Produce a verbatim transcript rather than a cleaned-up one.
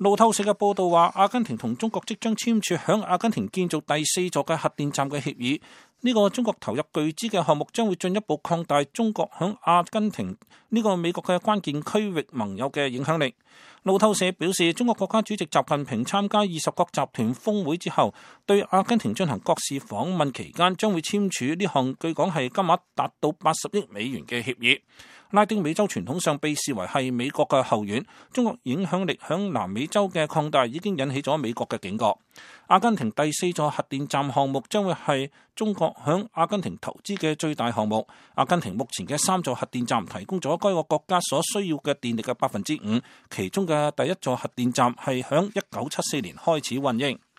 路透社嘅報道話，阿根廷同中國即將簽署響阿根廷建造第四座嘅核電站嘅協議。呢個中國投入巨資嘅項目將會進一步擴大中國響阿根廷呢個美國嘅關鍵區域盟友嘅影響力。路透社表示，中國國家主席習近平參加二十國集團峰會之後，對阿根廷進行國事訪問期間，將會簽署呢項據講係金額達到八十億美元嘅協議。拉丁美洲傳統上被視為係美國嘅後院，中國影響力響南美洲嘅擴大已經引起咗美國嘅警覺。阿根廷第四座核電站項目將會係中國響阿根廷投資嘅最大項目。阿根廷目前嘅三座核電站提供咗該個國家所需要嘅電力嘅百分之五，其中嘅第一座核電站係響一九七四年開始運營。